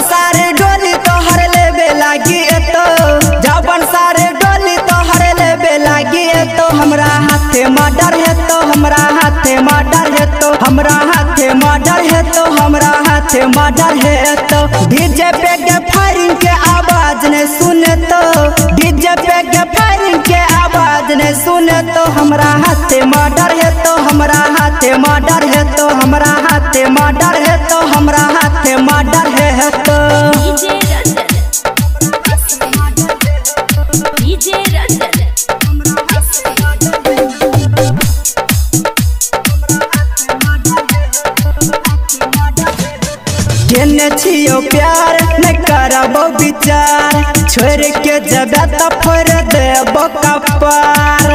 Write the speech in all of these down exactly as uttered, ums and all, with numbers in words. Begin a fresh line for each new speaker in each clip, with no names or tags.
सारे डोली तो हर लेबे लागी तो जबन सारे डोली तो हर लेबे लागी तो हमरा हाथे मर्डर है तो हमरा हाथे मर्डर है तो हमरा हाथे मर्डर है तो हमरा हाथे मर्डर है तो डीजे पे के फायरिंग के आवाज ने सुने तो डीजे पे के फायरिंग के आवाज ने सुने तो हमरा हाथे मर्डर है तो हमरा हाथे मर्डर है तो हमरा हाथे मर्डर है तो हमरा हाथे मर्डर है तो
डीजे रंजन
केने छियो प्यार न करबो विचार छोड़ के जबे त फोड़ देबो कपार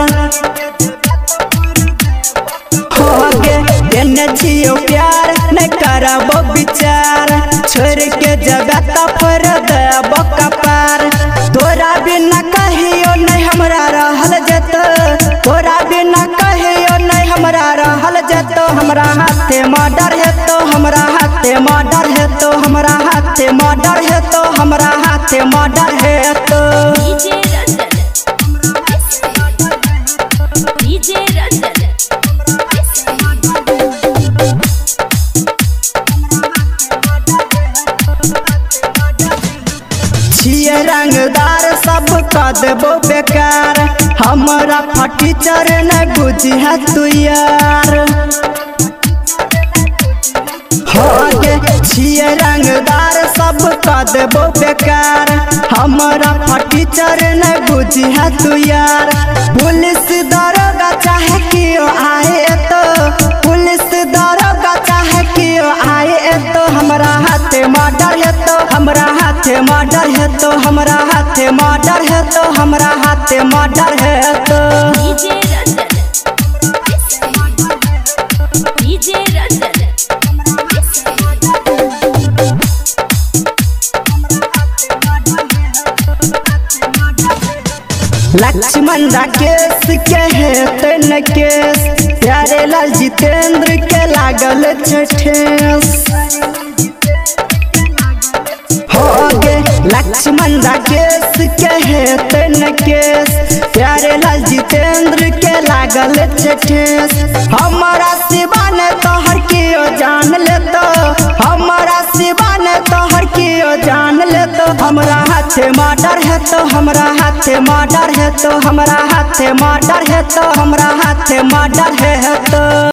हो गे केने छियो प्यार न करबो विचार छोड़ के जबे त फोड़ देबो कपार तोरा बिना कहियो नहीं हमरा रहल जतो तोरा बिना कहियो नहीं हमरा रहल जतो हमरा हाथे मर्डर है तो हमरा हाथे मर्डर है तो हमरा हाथे मर्डर है तो हमरा हाथे मर्डर है तो
डीजे रंजन डीजे रंजन
छिए रंगदार सब का देबो बेकार हमरा फटी चर न बुझी है तू यार हो गे छिए रंगदार सब का देबो बेकार हमरा फटी चर न बुझी है तू यार पुलिस दरोगा चाहे कियो आए तो पुलिस दरोगा चाहे कियो आए तो हमरा हाथे मर्डर है तो हमरा हाथे मर्डर है तो हमरा हाथे मर्डर है तो हमरा हाथे मर्डर है तो
डीजे रंजन डीजे रंजन
लक्ष्मण राकेश के है तेन केस प्यारे लाल जितेंद्र के लागल ठेस हो गे लक्ष्मण राकेश के है तेन केस प्यारे लाल जितेंद्र के लागल ठेस हमारा शिवा ने तो हर कियो जान ले तो हमारा शिवा ने तो हर कियो जान ले तो हमरा हाथे मर्डर है तो हमरा हाथे मर्डर है तो हमरा हाथे मर्डर है तो हमरा हाथे मर्डर है तो